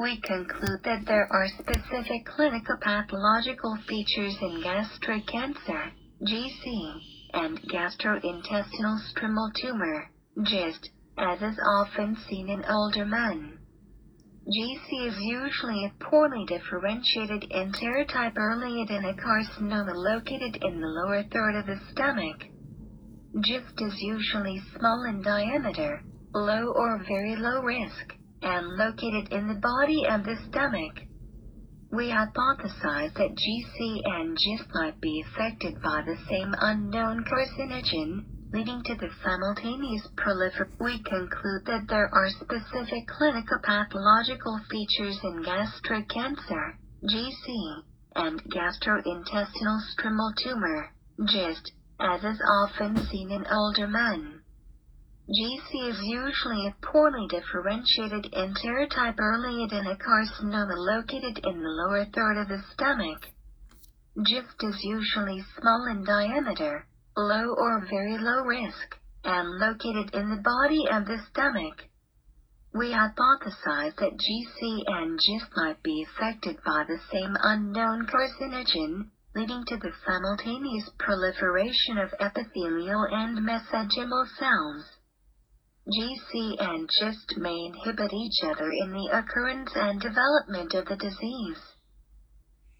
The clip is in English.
We conclude that there are specific clinical pathological features in gastric cancer, GC, and gastrointestinal stromal tumor, GIST, as is often seen in older men. GC is usually a poorly differentiated enterotype early adenocarcinoma located in the lower third of the stomach. GIST is usually small in diameter, low or very low risk, and located in the body and the stomach. We hypothesize that GC and GIST might be affected by the same unknown carcinogen, leading to the simultaneous proliferation. We conclude that there are specific clinical pathological features in gastric cancer, GC, and gastrointestinal stromal tumor, GIST, as is often seen in older men. GC is usually a poorly differentiated enterotype early adenocarcinoma located in the lower third of the stomach. GIST is usually small in diameter, low or very low risk, and located in the body and the stomach. We hypothesize that GC and GIST might be affected by the same unknown carcinogen, leading to the simultaneous proliferation of epithelial and mesenchymal cells. GC and GIST may inhibit each other in the occurrence and development of the disease.